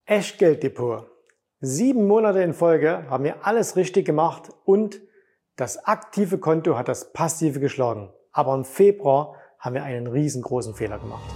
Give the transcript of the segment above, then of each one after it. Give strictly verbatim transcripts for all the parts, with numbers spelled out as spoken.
Echtgelddepot. Sieben Monate in Folge haben wir alles richtig gemacht und das aktive Konto hat das passive geschlagen. Aber im Februar haben wir einen riesengroßen Fehler gemacht.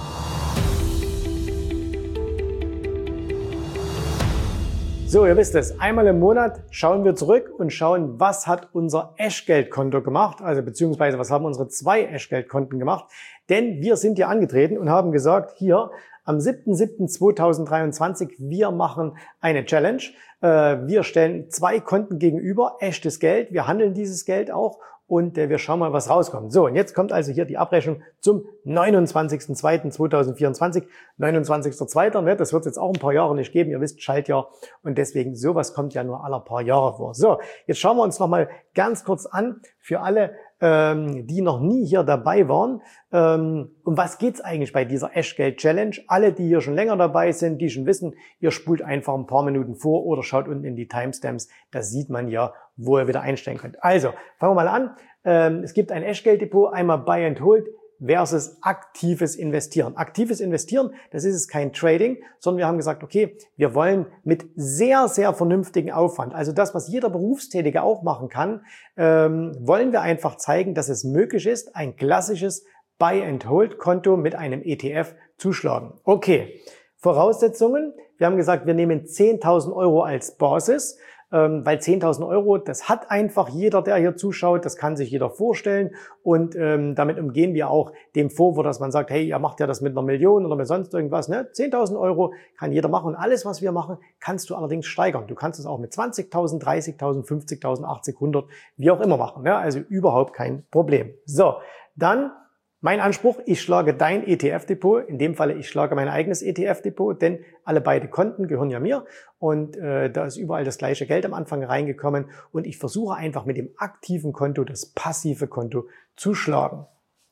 So, ihr wisst es, einmal im Monat schauen wir zurück und schauen, was hat unser Echtgeldkonto gemacht, also beziehungsweise was haben unsere zwei Echtgeldkonten gemacht. Denn wir sind hier angetreten und haben gesagt, hier am siebten siebten zweitausenddreiundzwanzig, wir machen eine Challenge. Wir stellen zwei Konten gegenüber, echtes Geld, wir handeln dieses Geld auch und wir schauen mal, was rauskommt. So, und jetzt kommt also hier die Abrechnung zum neunundzwanzigsten zweiten zweitausendvierundzwanzig. neunundzwanzigster zweiter Ne, das wird es jetzt auch ein paar Jahre nicht geben. Ihr wisst, Schaltjahr und deswegen sowas kommt ja nur alle paar Jahre vor. So, jetzt schauen wir uns nochmal ganz kurz an für alle, ähm, die noch nie hier dabei waren. Ähm, um was geht's eigentlich bei dieser Echtgeld-Challenge? Alle, die hier schon länger dabei sind, die schon wissen, ihr spult einfach ein paar Minuten vor oder schaut unten in die Timestamps. Da sieht man ja, wo ihr wieder einsteigen könnt. Also, fangen wir mal an. Ähm, es gibt ein Echtgelddepot, einmal Buy and Hold versus aktives Investieren. Aktives Investieren, das ist es kein Trading, sondern wir haben gesagt, okay, wir wollen mit sehr, sehr vernünftigen Aufwand, also das, was jeder Berufstätige auch machen kann, ähm, wollen wir einfach zeigen, dass es möglich ist, ein klassisches Buy-and-Hold-Konto mit einem E T F zu schlagen. Okay, Voraussetzungen, wir haben gesagt, wir nehmen zehntausend Euro als Basis, ähm, weil zehntausend Euro, das hat einfach jeder, der hier zuschaut, das kann sich jeder vorstellen und ähm, damit umgehen wir auch dem Vorwurf, dass man sagt, hey, ihr macht ja das mit einer Million oder mit sonst irgendwas, ne? zehntausend Euro kann jeder machen und alles, was wir machen, kannst du allerdings steigern. Du kannst es auch mit zwanzigtausend, dreißigtausend, fünfzigtausend, achtzig, hundert, wie auch immer machen, ne? Also überhaupt kein Problem. So, dann mein Anspruch, ich schlage dein E T F-Depot, in dem Falle ich schlage mein eigenes E T F-Depot, denn alle beide Konten gehören ja mir und äh, da ist überall das gleiche Geld am Anfang reingekommen und ich versuche einfach mit dem aktiven Konto das passive Konto zu schlagen.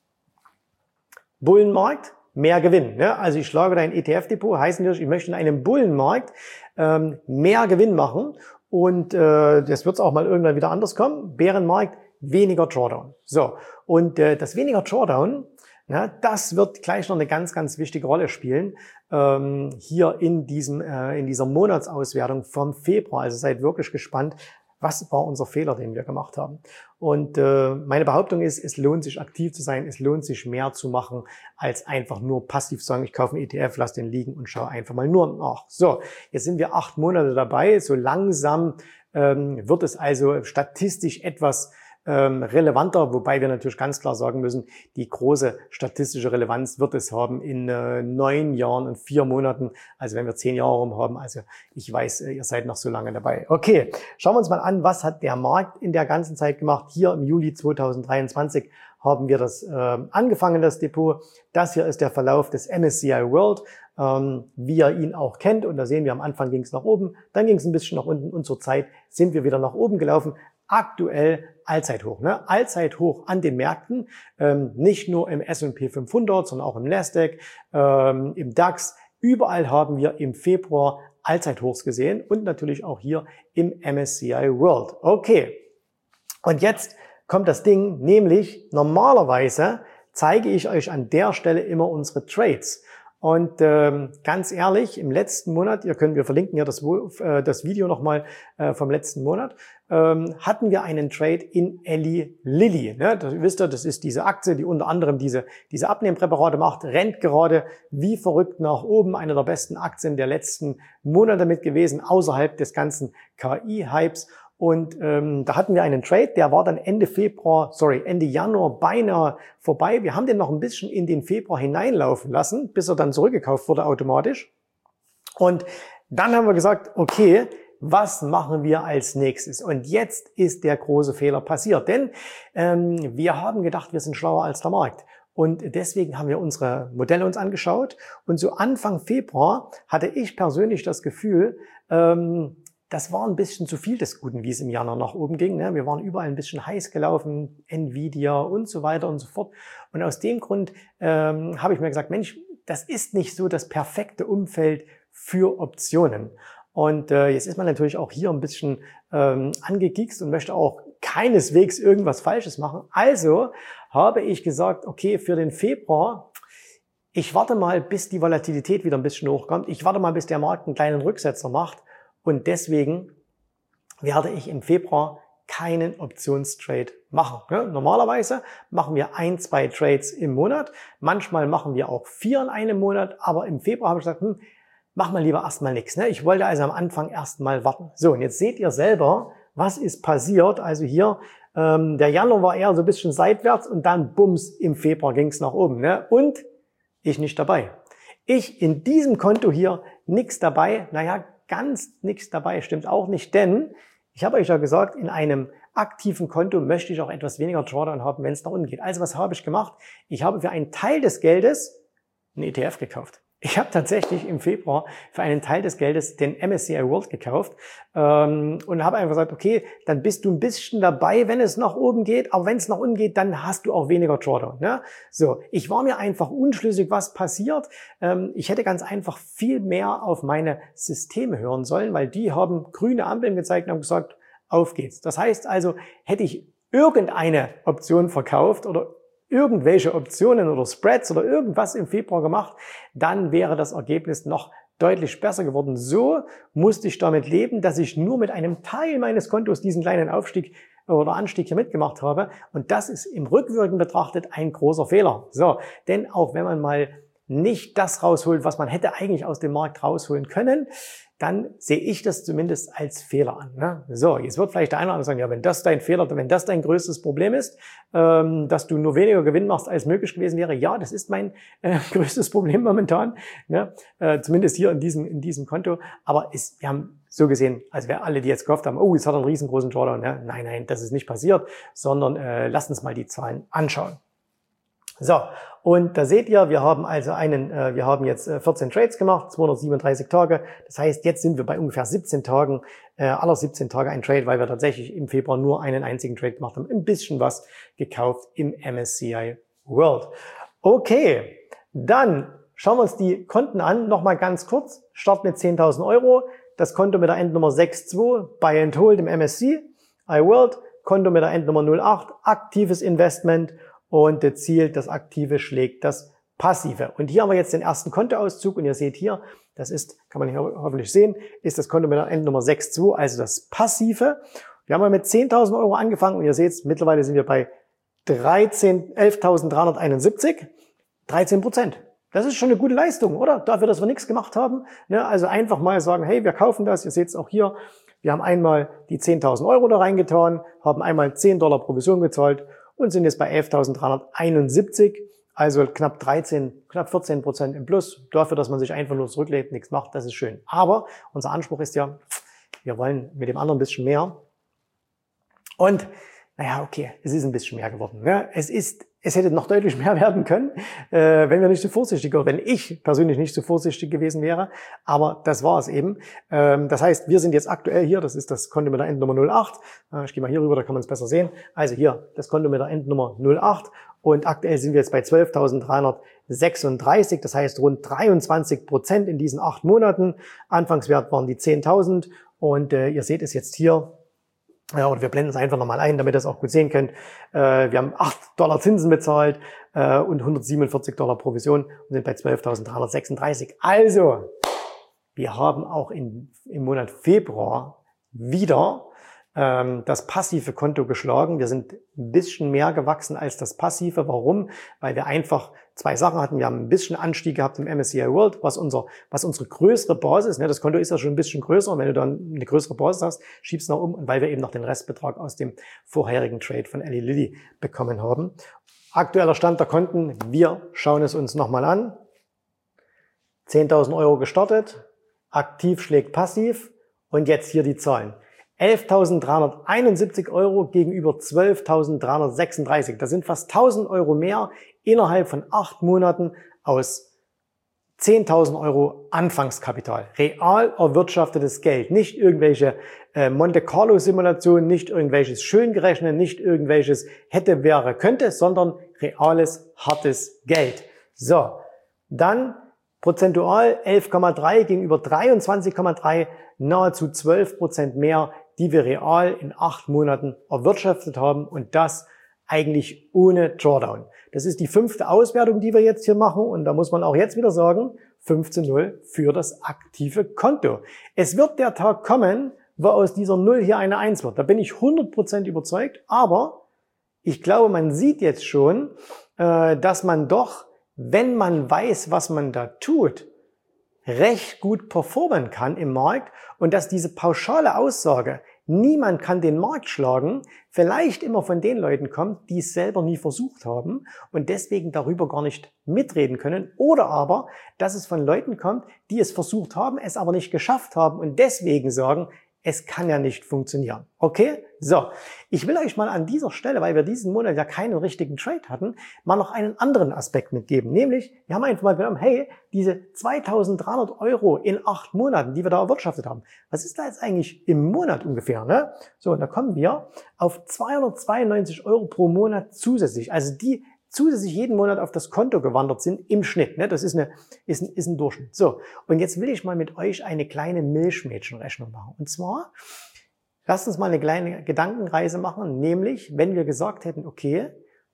Bullenmarkt, mehr Gewinn. Ne? Also ich schlage dein E T F-Depot, heißt natürlich, ich möchte in einem Bullenmarkt ähm, mehr Gewinn machen und äh, das wird auch mal irgendwann wieder anders kommen. Bärenmarkt, weniger Drawdown. So, und äh, das weniger Drawdown, na, das wird gleich noch eine ganz, ganz wichtige Rolle spielen ähm, hier in diesem äh, in dieser Monatsauswertung vom Februar. Also seid wirklich gespannt, was war unser Fehler, den wir gemacht haben. Und äh, meine Behauptung ist, es lohnt sich aktiv zu sein, es lohnt sich mehr zu machen, als einfach nur passiv sagen, ich kaufe einen E T F, lass den liegen und schaue einfach mal nur nach. So, jetzt sind wir acht Monate dabei, so langsam ähm, wird es also statistisch etwas Ähm, relevanter, wobei wir natürlich ganz klar sagen müssen, die große statistische Relevanz wird es haben in äh, neun Jahren und vier Monaten, also wenn wir zehn Jahre rum haben, also ich weiß, äh, ihr seid noch so lange dabei. Okay, schauen wir uns mal an, was hat der Markt in der ganzen Zeit gemacht. Hier im Juli zweitausenddreiundzwanzig haben wir das äh, angefangen, das Depot. Das hier ist der Verlauf des M S C I World, ähm, wie ihr ihn auch kennt. Und da sehen wir, am Anfang ging es nach oben, dann ging es ein bisschen nach unten und zur Zeit sind wir wieder nach oben gelaufen. Aktuell Allzeithoch, ne? Allzeithoch an den Märkten, ähm, nicht nur im S und P fünfhundert, sondern auch im Nasdaq, ähm, im DAX. Überall haben wir im Februar Allzeithochs gesehen und natürlich auch hier im M S C I World. Okay, und jetzt kommt das Ding, nämlich normalerweise zeige ich euch an der Stelle immer unsere Trades. Und ähm, ganz ehrlich, im letzten Monat, ihr könnt, wir verlinken ja das, äh, das Video nochmal äh, vom letzten Monat, ähm, hatten wir einen Trade in Eli Lilly. Ne? Das, wisst ihr, das ist diese Aktie, die unter anderem diese, diese Abnehmpräparate macht, rennt gerade wie verrückt nach oben. Eine der besten Aktien der letzten Monate mit gewesen, außerhalb des ganzen K I-Hypes. Und ähm, da hatten wir einen Trade, der war dann Ende Februar, sorry, Ende Januar beinahe vorbei. Wir haben den noch ein bisschen in den Februar hineinlaufen lassen, bis er dann zurückgekauft wurde automatisch. Und dann haben wir gesagt, okay, was machen wir als nächstes? Und jetzt ist der große Fehler passiert, denn ähm, wir haben gedacht, wir sind schlauer als der Markt. Und deswegen haben wir unsere Modelle uns angeschaut. Und so Anfang Februar hatte ich persönlich das Gefühl, ähm, das war ein bisschen zu viel des Guten, wie es im Januar nach oben ging. Wir waren überall ein bisschen heiß gelaufen, Nvidia und so weiter und so fort. Und aus dem Grund ähm, habe ich mir gesagt, Mensch, das ist nicht so das perfekte Umfeld für Optionen. Und äh, jetzt ist man natürlich auch hier ein bisschen ähm, angekiekst und möchte auch keineswegs irgendwas Falsches machen. Also habe ich gesagt, okay, für den Februar, ich warte mal, bis die Volatilität wieder ein bisschen hochkommt. Ich warte mal, bis der Markt einen kleinen Rücksetzer macht. Und deswegen werde ich im Februar keinen Optionstrade machen. Ja, normalerweise machen wir ein, zwei Trades im Monat. Manchmal machen wir auch vier in einem Monat. Aber im Februar habe ich gesagt, hm, mach mal lieber erstmal nichts. Ne? Ich wollte also am Anfang erstmal warten. So, und jetzt seht ihr selber, was ist passiert. Also hier, ähm, der Januar war eher so ein bisschen seitwärts und dann bums, im Februar ging es nach oben. Ne? Und ich nicht dabei. Ich in diesem Konto hier nichts dabei. Naja, ganz nichts dabei stimmt auch nicht, denn ich habe euch ja gesagt, in einem aktiven Konto möchte ich auch etwas weniger Drawdown haben, wenn es nach unten geht. Also was habe ich gemacht? Ich habe für einen Teil des Geldes einen E T F gekauft. Ich habe tatsächlich im Februar für einen Teil des Geldes den M S C I World gekauft ähm, und habe einfach gesagt, okay, dann bist du ein bisschen dabei, wenn es nach oben geht, aber wenn es nach unten geht, dann hast du auch weniger Drawdown. Ne? So, ich war mir einfach unschlüssig, was passiert. Ähm, ich hätte ganz einfach viel mehr auf meine Systeme hören sollen, weil die haben grüne Ampeln gezeigt und haben gesagt, auf geht's. Das heißt also, hätte ich irgendeine Option verkauft oder irgendwelche Optionen oder Spreads oder irgendwas im Februar gemacht, dann wäre das Ergebnis noch deutlich besser geworden. So musste ich damit leben, dass ich nur mit einem Teil meines Kontos diesen kleinen Aufstieg oder Anstieg hier mitgemacht habe. Und das ist im Rückwirkend betrachtet ein großer Fehler. So, denn auch wenn man mal nicht das rausholt, was man hätte eigentlich aus dem Markt rausholen können, dann sehe ich das zumindest als Fehler an. Ne? So, jetzt wird vielleicht der eine oder andere sagen, ja, wenn das dein Fehler, wenn das dein größtes Problem ist, ähm, dass du nur weniger Gewinn machst, als möglich gewesen wäre, ja, das ist mein äh, größtes Problem momentan, ne? äh, zumindest hier in diesem in diesem Konto. Aber ist, wir haben so gesehen, also wir alle, die jetzt gehofft haben, oh, jetzt hat er einen riesengroßen Drawdown, ne? Nein, nein, das ist nicht passiert, sondern äh, lasst uns mal die Zahlen anschauen. So, und da seht ihr, wir haben also einen, äh, wir haben jetzt äh, vierzehn Trades gemacht, zweihundertsiebenunddreißig Tage. Das heißt, jetzt sind wir bei ungefähr siebzehn Tagen, äh, aller siebzehn Tage ein Trade, weil wir tatsächlich im Februar nur einen einzigen Trade gemacht haben, ein bisschen was gekauft im M S C I World. Okay, dann schauen wir uns die Konten an, nochmal ganz kurz. Start mit zehntausend Euro, das Konto mit der Endnummer sechs zwei, Buy and Hold im M S C I World, Konto mit der Endnummer null acht, aktives Investment. Und das Ziel, das Aktive schlägt das Passive. Und hier haben wir jetzt den ersten Kontoauszug und ihr seht hier, das ist, kann man hier hoffentlich sehen, ist das Konto mit der Endnummer sechs zwei, also das Passive. Wir haben mal mit zehntausend Euro angefangen und ihr seht, mittlerweile sind wir bei elftausenddreihunderteinundsiebzig, dreizehn Prozent. Das ist schon eine gute Leistung, oder? Dafür, dass wir nichts gemacht haben. Ja, also einfach mal sagen, hey, wir kaufen das. Ihr seht es auch hier. Wir haben einmal die zehntausend Euro da reingetan, haben einmal zehn Dollar Provision gezahlt und sind jetzt bei elftausenddreihunderteinundsiebzig, also knapp dreizehn, knapp vierzehn Prozent im Plus. Dafür, dass man sich einfach nur zurücklegt, nichts macht, das ist schön. Aber unser Anspruch ist ja, wir wollen mit dem anderen ein bisschen mehr. Und naja, okay, es ist ein bisschen mehr geworden. Ja, es ist, es hätte noch deutlich mehr werden können, äh, wenn wir nicht so vorsichtig oder wenn ich persönlich nicht so vorsichtig gewesen wäre. Aber das war es eben. Ähm, das heißt, wir sind jetzt aktuell hier, das ist das Konto mit der Endnummer null acht. Äh, ich gehe mal hier rüber, da kann man es besser sehen. Also hier das Konto mit der Endnummer null acht. Und aktuell sind wir jetzt bei zwölftausenddreihundertsechsunddreißig. Das heißt rund dreiundzwanzig Prozent in diesen acht Monaten. Anfangswert waren die zehntausend. Und äh, ihr seht es jetzt hier. Ja, und wir blenden es einfach nochmal ein, damit ihr es auch gut sehen könnt. Äh, wir haben acht Dollar Zinsen bezahlt äh, und hundertsiebenundvierzig Dollar Provision und sind bei zwölftausenddreihundertsechsunddreißig. Also, wir haben auch in, im Monat Februar wieder ähm, das passive Konto geschlagen. Wir sind ein bisschen mehr gewachsen als das passive. Warum? Weil wir einfach zwei Sachen hatten. Wir haben ein bisschen Anstieg gehabt im M S C I World, was unser, was unsere größere Basis, ne, das Konto ist ja schon ein bisschen größer. Und wenn du dann eine größere Basis hast, schiebst du noch um, und weil wir eben noch den Restbetrag aus dem vorherigen Trade von Eli Lilly bekommen haben. Aktueller Stand der Konten, wir schauen es uns nochmal an. zehntausend Euro gestartet, aktiv schlägt passiv und jetzt hier die Zahlen. elftausenddreihunderteinundsiebzig Euro gegenüber zwölftausenddreihundertsechsunddreißig. Das sind fast tausend Euro mehr innerhalb von acht Monaten aus zehntausend Euro Anfangskapital. Real erwirtschaftetes Geld. Nicht irgendwelche äh, Monte Carlo Simulationen, nicht irgendwelches Schöngerechnet, nicht irgendwelches hätte, wäre, könnte, sondern reales, hartes Geld. So, dann prozentual elf Komma drei gegenüber dreiundzwanzig Komma drei, nahezu zwölf Prozent mehr, die wir real in acht Monaten erwirtschaftet haben, und das eigentlich ohne Drawdown. Das ist die fünfte Auswertung, die wir jetzt hier machen und da muss man auch jetzt wieder sagen, fünfzehn null für das aktive Konto. Es wird der Tag kommen, wo aus dieser null hier eine eins wird. Da bin ich hundert Prozent überzeugt, aber ich glaube, man sieht jetzt schon, dass man doch, wenn man weiß, was man da tut, recht gut performen kann im Markt und dass diese pauschale Aussage, niemand kann den Markt schlagen, vielleicht immer von den Leuten kommt, die es selber nie versucht haben und deswegen darüber gar nicht mitreden können oder aber, dass es von Leuten kommt, die es versucht haben, es aber nicht geschafft haben und deswegen sagen, es kann ja nicht funktionieren. Okay? So, ich will euch mal an dieser Stelle, weil wir diesen Monat ja keinen richtigen Trade hatten, mal noch einen anderen Aspekt mitgeben. Nämlich, wir haben einfach mal genommen, hey, diese zweitausenddreihundert Euro in acht Monaten, die wir da erwirtschaftet haben, was ist da jetzt eigentlich im Monat ungefähr? Ne? So, und da kommen wir auf zweihundertzweiundneunzig Euro pro Monat zusätzlich. Also die zusätzlich jeden Monat auf das Konto gewandert sind im Schnitt. Ne? Das ist, eine, ist, ein, ist ein Durchschnitt. So, und jetzt will ich mal mit euch eine kleine Milchmädchenrechnung machen. Und zwar, lasst uns mal eine kleine Gedankenreise machen, nämlich, wenn wir gesagt hätten, okay,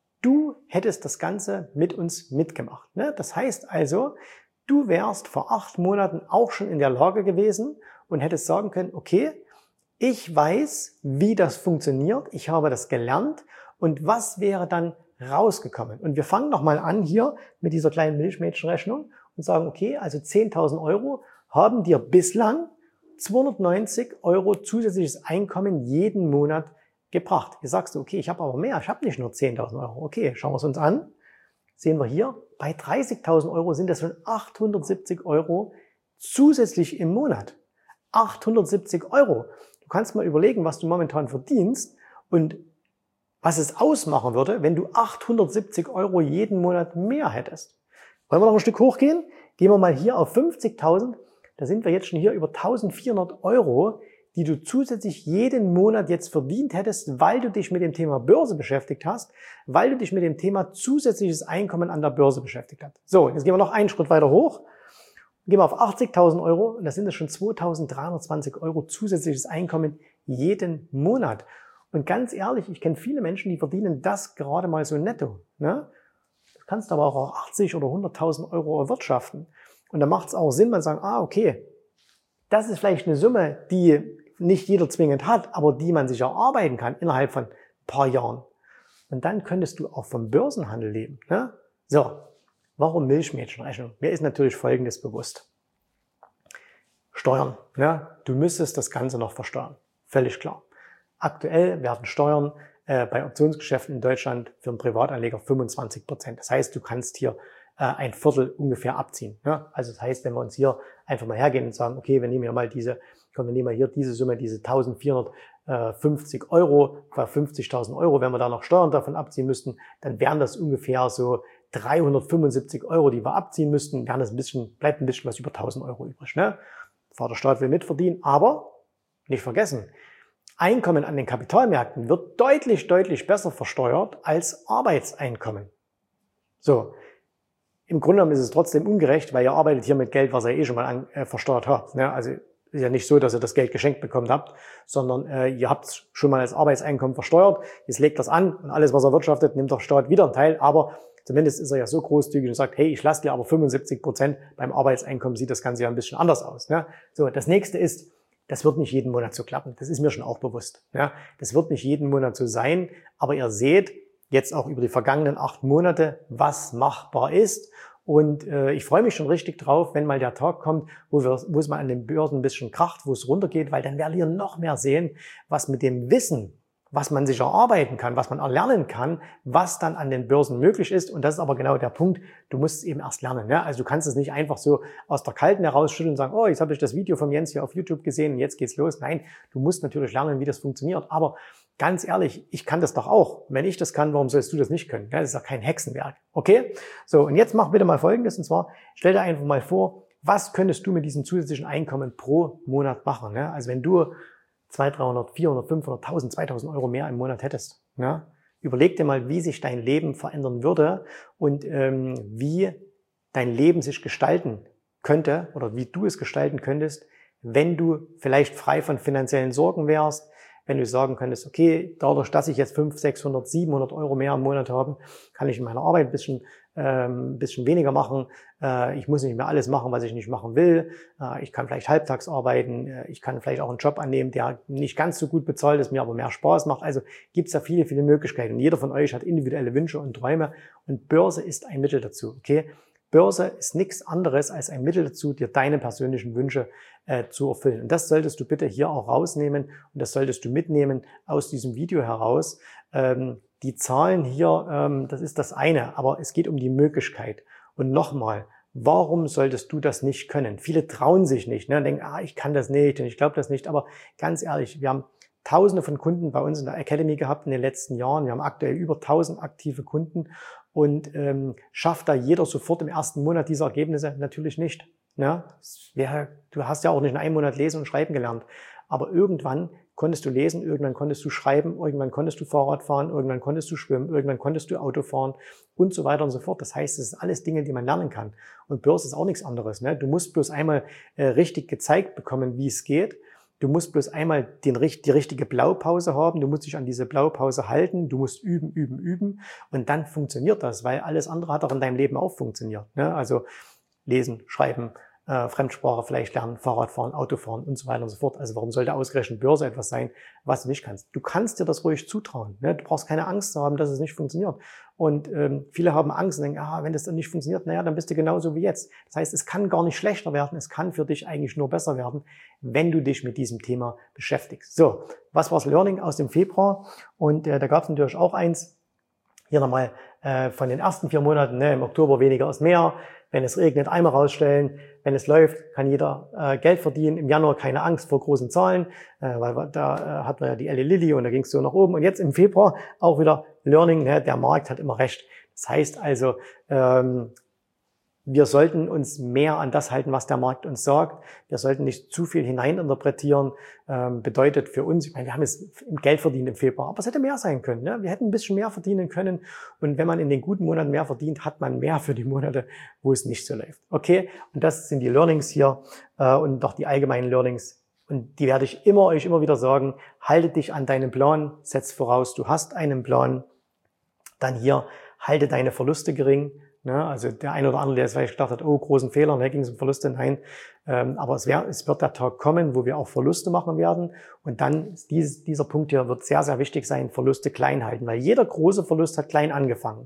du hättest das Ganze mit uns mitgemacht. Ne? Das heißt also, du wärst vor acht Monaten auch schon in der Lage gewesen und hättest sagen können, okay, ich weiß, wie das funktioniert, ich habe das gelernt und was wäre dann rausgekommen. Und wir fangen nochmal an hier mit dieser kleinen Milchmädchenrechnung und sagen, okay, also zehntausend Euro haben dir bislang zweihundertneunzig Euro zusätzliches Einkommen jeden Monat gebracht. Jetzt sagst du, okay, ich habe aber mehr, ich habe nicht nur zehntausend Euro. Okay, schauen wir es uns an. Sehen wir hier, bei dreißigtausend Euro sind das schon achthundertsiebzig Euro zusätzlich im Monat. achthundertsiebzig Euro. Du kannst mal überlegen, was du momentan verdienst und was es ausmachen würde, wenn du achthundertsiebzig Euro jeden Monat mehr hättest. Wollen wir noch ein Stück hochgehen? Gehen wir mal hier auf fünfzigtausend. Da sind wir jetzt schon hier über eintausendvierhundert Euro, die du zusätzlich jeden Monat jetzt verdient hättest, weil du dich mit dem Thema Börse beschäftigt hast, weil du dich mit dem Thema zusätzliches Einkommen an der Börse beschäftigt hast. So, jetzt gehen wir noch einen Schritt weiter hoch. Gehen wir auf achtzigtausend Euro und da sind es schon zweitausenddreihundertzwanzig Euro zusätzliches Einkommen jeden Monat. Und ganz ehrlich, ich kenne viele Menschen, die verdienen das gerade mal so netto. Ne? Das kannst du aber auch achtzig oder hunderttausend Euro erwirtschaften. Und da macht es auch Sinn, man sagt, ah, okay, das ist vielleicht eine Summe, die nicht jeder zwingend hat, aber die man sich erarbeiten kann innerhalb von ein paar Jahren. Und dann könntest du auch vom Börsenhandel leben. Ne? So, warum Milchmädchenrechnung? Mir ist natürlich Folgendes bewusst. Steuern. Ne? Du müsstest das Ganze noch versteuern. Völlig klar. Aktuell werden Steuern äh, bei Optionsgeschäften in Deutschland für einen Privatanleger fünfundzwanzig Prozent. Das heißt, du kannst hier äh, ein Viertel ungefähr abziehen. Ne? Also das heißt, wenn wir uns hier einfach mal hergehen und sagen, okay, wir nehmen ja mal diese, komm, wir nehmen mal hier diese Summe, diese eintausendvierhundertfünfzig Euro, bei fünfzigtausend Euro, wenn wir da noch Steuern davon abziehen müssten, dann wären das ungefähr so dreihundertfünfundsiebzig Euro, die wir abziehen müssten, wären das ein bisschen, bleibt ein bisschen was über tausend Euro übrig. Ne? Der Staat will mitverdienen, aber nicht vergessen, Einkommen an den Kapitalmärkten wird deutlich, deutlich besser versteuert als Arbeitseinkommen. So, im Grunde genommen ist es trotzdem ungerecht, weil ihr arbeitet hier mit Geld, was ihr eh schon mal an, äh, versteuert habt. Ne? Also ist ja nicht so, dass ihr das Geld geschenkt bekommen habt, sondern äh, ihr habt es schon mal als Arbeitseinkommen versteuert. Jetzt legt das an und alles, was er wirtschaftet, nimmt der Staat wieder einen Teil. Aber zumindest ist er ja so großzügig und sagt, hey, ich lasse dir aber fünfundsiebzig Prozent. Beim Arbeitseinkommen sieht das Ganze ja ein bisschen anders aus. Ne? So, das nächste ist, das wird nicht jeden Monat so klappen. Das ist mir schon auch bewusst. Ja, das wird nicht jeden Monat so sein. Aber ihr seht jetzt auch über die vergangenen acht Monate, was machbar ist. Und äh, ich freue mich schon richtig drauf, wenn mal der Tag kommt, wo, wir, wo es mal an den Börsen ein bisschen kracht, wo es runtergeht, weil dann werdet ihr noch mehr sehen, was mit dem Wissen, was man sich erarbeiten kann, was man erlernen kann, was dann an den Börsen möglich ist. Und das ist aber genau der Punkt, du musst es eben erst lernen. Ja? Also du kannst es nicht einfach so aus der Kalten herausschütteln und sagen, oh, jetzt habe ich das Video von Jens hier auf YouTube gesehen und jetzt geht's los. Nein, du musst natürlich lernen, wie das funktioniert. Aber ganz ehrlich, ich kann das doch auch. Wenn ich das kann, warum sollst du das nicht können? Ja, das ist doch kein Hexenwerk. Okay? So, und jetzt mach bitte mal Folgendes. Und zwar, stell dir einfach mal vor, was könntest du mit diesem zusätzlichen Einkommen pro Monat machen? Ja? Also wenn du zweihundert, dreihundert, vierhundert, fünfhundert, tausend, zweitausend Euro mehr im Monat hättest. Ja? Überleg dir mal, wie sich dein Leben verändern würde und ähm, wie dein Leben sich gestalten könnte oder wie du es gestalten könntest, wenn du vielleicht frei von finanziellen Sorgen wärst, wenn du sagen könntest, okay, dadurch, dass ich jetzt fünfhundert, sechshundert, siebenhundert Euro mehr im Monat habe, kann ich in meiner Arbeit ein bisschen, ähm, ein bisschen weniger machen. Äh, ich muss nicht mehr alles machen, was ich nicht machen will. Äh, ich kann vielleicht halbtags arbeiten. Äh, ich kann vielleicht auch einen Job annehmen, der nicht ganz so gut bezahlt ist, mir aber mehr Spaß macht. Also gibt es da viele, viele Möglichkeiten. Und jeder von euch hat individuelle Wünsche und Träume. Und Börse ist ein Mittel dazu, okay? Börse ist nichts anderes als ein Mittel dazu, dir deine persönlichen Wünsche äh, zu erfüllen. Und das solltest du bitte hier auch rausnehmen und das solltest du mitnehmen aus diesem Video heraus. Ähm, die Zahlen hier, ähm, das ist das eine, aber es geht um die Möglichkeit. Und nochmal, warum solltest du das nicht können? Viele trauen sich nicht, ne, und denken, ah, ich kann das nicht und ich glaube das nicht. Aber ganz ehrlich, wir haben Tausende von Kunden bei uns in der Academy gehabt in den letzten Jahren. Wir haben aktuell über tausend aktive Kunden. Und ähm, schafft da jeder sofort im ersten Monat diese Ergebnisse? Natürlich nicht. Ne? Ja, du hast ja auch nicht in einem Monat lesen und schreiben gelernt. Aber irgendwann konntest du lesen, irgendwann konntest du schreiben, irgendwann konntest du Fahrrad fahren, irgendwann konntest du schwimmen, irgendwann konntest du Auto fahren und so weiter und so fort. Das heißt, es ist alles Dinge, die man lernen kann. Und Börse ist auch nichts anderes. Ne? Du musst bloß einmal äh, richtig gezeigt bekommen, wie es geht. Du musst bloß einmal den, die richtige Blaupause haben, du musst dich an diese Blaupause halten, du musst üben, üben, üben und dann funktioniert das, weil alles andere hat auch in deinem Leben auch funktioniert. Ne? Also lesen, schreiben, äh, Fremdsprache vielleicht lernen, Fahrradfahren, Autofahren und so weiter und so fort. Also warum sollte ausgerechnet Börse etwas sein, was du nicht kannst? Du kannst dir das ruhig zutrauen. Ne? Du brauchst keine Angst zu haben, dass es nicht funktioniert. Und ähm, viele haben Angst und denken, ah, wenn das dann nicht funktioniert, naja, dann bist du genauso wie jetzt. Das heißt, es kann gar nicht schlechter werden, es kann für dich eigentlich nur besser werden, wenn du dich mit diesem Thema beschäftigst. So, was war das Learning aus dem Februar? Und äh, da gab es natürlich auch eins, hier nochmal äh, von den ersten vier Monaten, ne, im Oktober weniger ist mehr. Wenn es regnet, Eimer rausstellen. Wenn es läuft, kann jeder äh, Geld verdienen. Im Januar keine Angst vor großen Zahlen, äh, weil da äh, hatten wir ja die Elle Lilly und da ging es so nach oben. Und jetzt im Februar auch wieder Learning, ne, der Markt hat immer recht. Das heißt also, ähm, wir sollten uns mehr an das halten, was der Markt uns sagt. Wir sollten nicht zu viel hineininterpretieren. Ähm, bedeutet für uns, ich meine, wir haben jetzt Geld verdient im Februar, aber es hätte mehr sein können. Ne? Wir hätten ein bisschen mehr verdienen können. Und wenn man in den guten Monaten mehr verdient, hat man mehr für die Monate, wo es nicht so läuft. Okay, und das sind die Learnings hier äh, und doch die allgemeinen Learnings. Und die werde ich immer euch immer wieder sagen. Halte dich an deinen Plan, setz voraus, du hast einen Plan. Dann hier, halte deine Verluste gering. Ne, also der eine oder andere, der jetzt vielleicht gedacht hat, oh, großen Fehler, ne, ging es um Verluste, nein. Ähm, aber es, wär, es wird der Tag kommen, wo wir auch Verluste machen werden. Und dann ist dies, dieser Punkt hier wird sehr, sehr wichtig sein, Verluste klein halten, weil jeder große Verlust hat klein angefangen.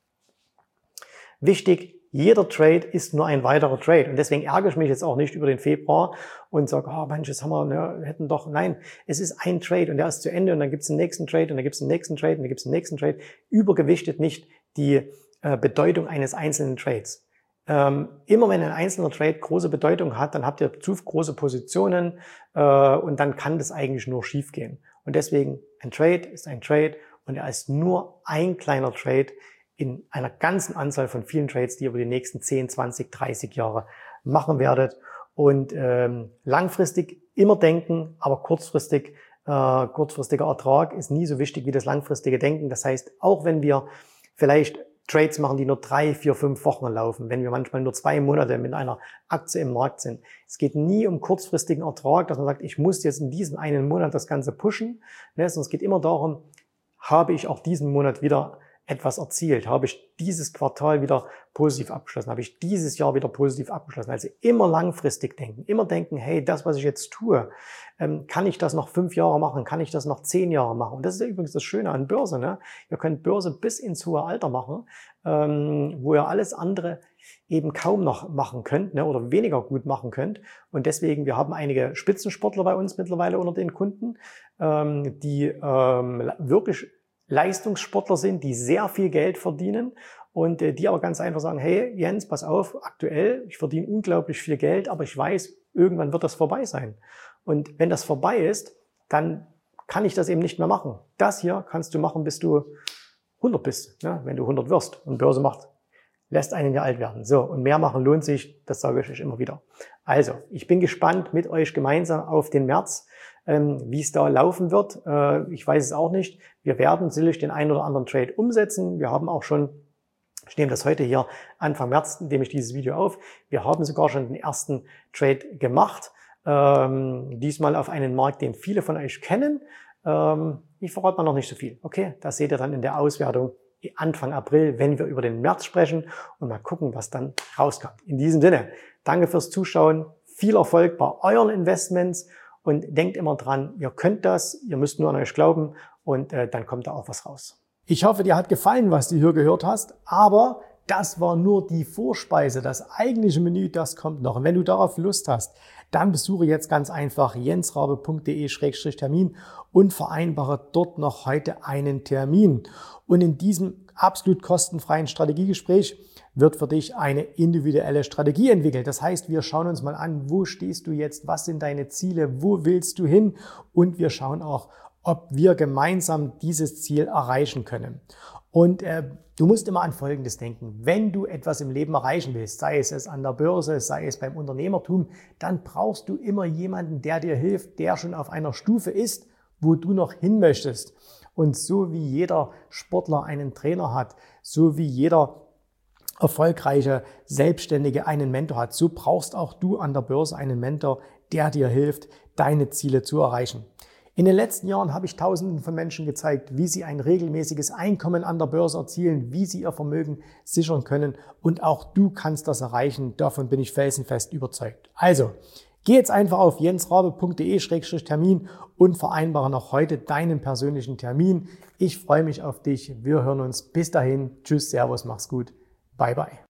Wichtig, jeder Trade ist nur ein weiterer Trade. Und deswegen ärgere ich mich jetzt auch nicht über den Februar und sage, oh Mensch, jetzt haben wir, ne, hätten doch, nein, es ist ein Trade und der ist zu Ende und dann gibt es den nächsten Trade und dann gibt es den nächsten Trade und dann gibt es den nächsten Trade. Übergewichtet nicht die Bedeutung eines einzelnen Trades. Ähm, immer wenn ein einzelner Trade große Bedeutung hat, dann habt ihr zu große Positionen äh, und dann kann das eigentlich nur schief gehen. Und deswegen, ein Trade ist ein Trade und er ist nur ein kleiner Trade in einer ganzen Anzahl von vielen Trades, die ihr über die nächsten zehn, zwanzig, dreißig Jahre machen werdet. Und ähm, langfristig immer denken, aber kurzfristig, äh, kurzfristiger Ertrag ist nie so wichtig wie das langfristige Denken. Das heißt, auch wenn wir vielleicht Trades machen, die nur drei, vier, fünf Wochen laufen, wenn wir manchmal nur zwei Monate mit einer Aktie im Markt sind. Es geht nie um kurzfristigen Ertrag, dass man sagt, ich muss jetzt in diesem einen Monat das Ganze pushen, ne, sondern es geht immer darum, habe ich auch diesen Monat wieder etwas erzielt, habe ich dieses Quartal wieder positiv abgeschlossen, habe ich dieses Jahr wieder positiv abgeschlossen. Also immer langfristig denken, immer denken, hey, das, was ich jetzt tue, ähm, kann ich das noch fünf Jahre machen, kann ich das noch zehn Jahre machen? Und das ist ja übrigens das Schöne an Börse. Ne? Ihr könnt Börse bis ins hohe Alter machen, ähm, wo ihr alles andere eben kaum noch machen könnt, ne, oder weniger gut machen könnt. Und deswegen, wir haben einige Spitzensportler bei uns mittlerweile unter den Kunden, ähm, die ähm, wirklich Leistungssportler sind, die sehr viel Geld verdienen und äh, die aber ganz einfach sagen, hey Jens, pass auf, aktuell, ich verdiene unglaublich viel Geld, aber ich weiß, irgendwann wird das vorbei sein. Und wenn das vorbei ist, dann kann ich das eben nicht mehr machen. Das hier kannst du machen, bis du hundert bist, ne? Wenn du hundert wirst. Und Börse macht, lässt einen ja alt werden. So, und mehr machen lohnt sich, das sage ich euch immer wieder. Also, ich bin gespannt mit euch gemeinsam auf den März, ähm, wie es da laufen wird. Äh, ich weiß es auch nicht. Wir werden sicherlich den einen oder anderen Trade umsetzen. Wir haben auch schon, ich nehme das heute hier Anfang März, nehme ich dieses Video auf. Wir haben sogar schon den ersten Trade gemacht. Ähm, diesmal auf einen Markt, den viele von euch kennen. Ähm, ich verrate mal noch nicht so viel. Okay, das seht ihr dann in der Auswertung Anfang April, wenn wir über den März sprechen und mal gucken, was dann rauskommt. In diesem Sinne, danke fürs Zuschauen, viel Erfolg bei euren Investments und denkt immer dran, ihr könnt das, ihr müsst nur an euch glauben und äh, dann kommt da auch was raus. Ich hoffe, dir hat gefallen, was du hier gehört hast, aber das war nur die Vorspeise. Das eigentliche Menü, das kommt noch. Und wenn du darauf Lust hast, dann besuche jetzt ganz einfach jensrabe punkt de Schrägstrich Termin und vereinbare dort noch heute einen Termin. Und in diesem absolut kostenfreien Strategiegespräch wird für dich eine individuelle Strategie entwickelt. Das heißt, wir schauen uns mal an, wo stehst du jetzt, was sind deine Ziele, wo willst du hin und wir schauen auch, ob wir gemeinsam dieses Ziel erreichen können. Und äh, du musst immer an Folgendes denken. Wenn du etwas im Leben erreichen willst, sei es es an der Börse, sei es beim Unternehmertum, dann brauchst du immer jemanden, der dir hilft, der schon auf einer Stufe ist, wo du noch hin möchtest. Und so wie jeder Sportler einen Trainer hat, so wie jeder erfolgreiche Selbstständige einen Mentor hat, so brauchst auch du an der Börse einen Mentor, der dir hilft, deine Ziele zu erreichen. In den letzten Jahren habe ich Tausenden von Menschen gezeigt, wie sie ein regelmäßiges Einkommen an der Börse erzielen, wie sie ihr Vermögen sichern können und auch du kannst das erreichen. Davon bin ich felsenfest überzeugt. Also, geh jetzt einfach auf jensrabe punkt de Schrägstrich Termin und vereinbare noch heute deinen persönlichen Termin. Ich freue mich auf dich. Wir hören uns. Bis dahin. Tschüss, Servus, mach's gut. Bye, bye.